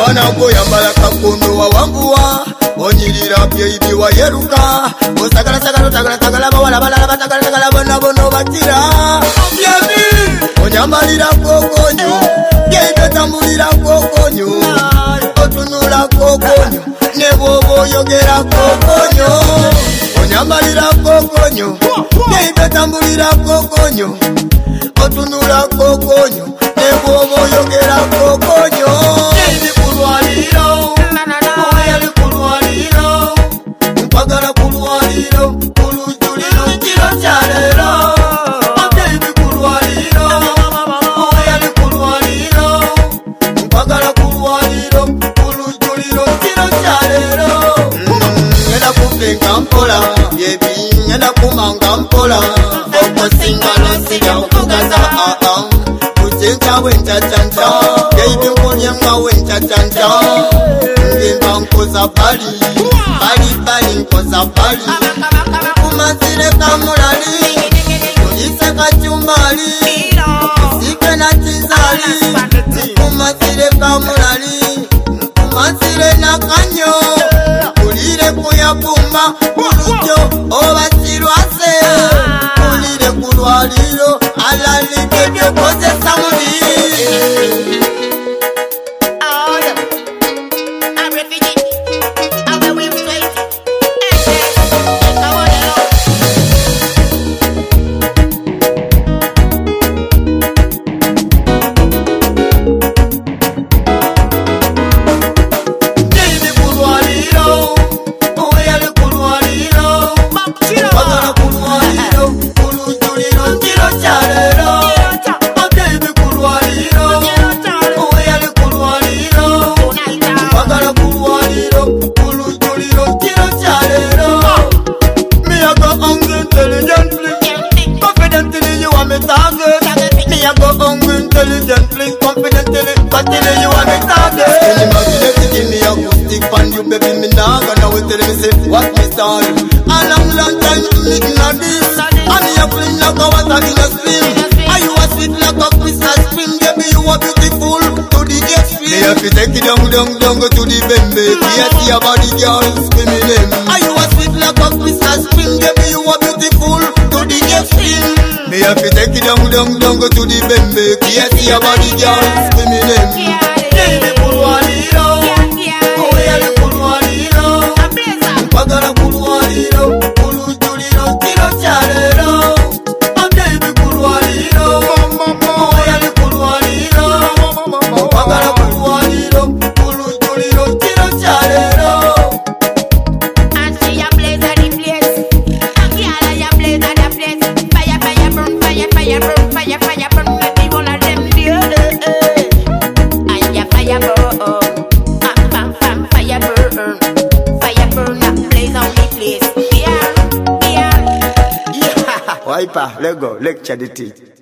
Wanangu yambala kakundu wa wambua onyirira byeibi wa yeruka osagala sagala tagala tagala bawala balala tagala tagala bona bono batira yebi onyambalira kokonyo yeibe tambulira kokonyo otunula kokonyo nebobo yogera kokonyo onyambalira kokonyo yeibe tambulira kokonyo otunula kokonyo nebobo yogera kokonyo yeibe kulwaliro oyali kulwaliro mpagala kulwaliro kulujuliro kiro kyalero yeibe kulwaliro oyali kulwaliro mpagala kulwaliro kulujuliro kiro kyalero ngenda kupenga mpola yebi ngenda kumanga mpola okosingalo sija okugaza kuchencha wenchachanja yebi nkolyenga wenchachanja ngimba nkoza bali bali bali nkoza bali kumazire kamulali kulise kachumbali kusike na chizali kumazire kamulali kumazire na kanyo kulire kuyabumba kulutyo obasirwase kulire kulwaliro alalike byokozesa muli intelligently, confidently, continually you want me target. Imagine give me a good stick and you baby me now gonna wait till me say what me start. A long time you me in a this, and me a fling like a water in a stream. And you a sweet like a Christmas cream, baby you are beautiful to the extreme. Me have to take it down go to the bembe. Me a see a body girl screaming them. And you a sweet like a Christmas cream, baby you are beautiful to the extreme. Me have to take it down go to the bembe. Yes, your body girl screaming them. Baby kulwaliro, oyali kulwaliro, mpagala kulwaliro, kulujuliro kiro kyalero. Baby kulwaliro, oyali kulwaliro, mpagala kulwaliro, kulujuliro kiro kyalero. Wiper, Lego, lecture the teach.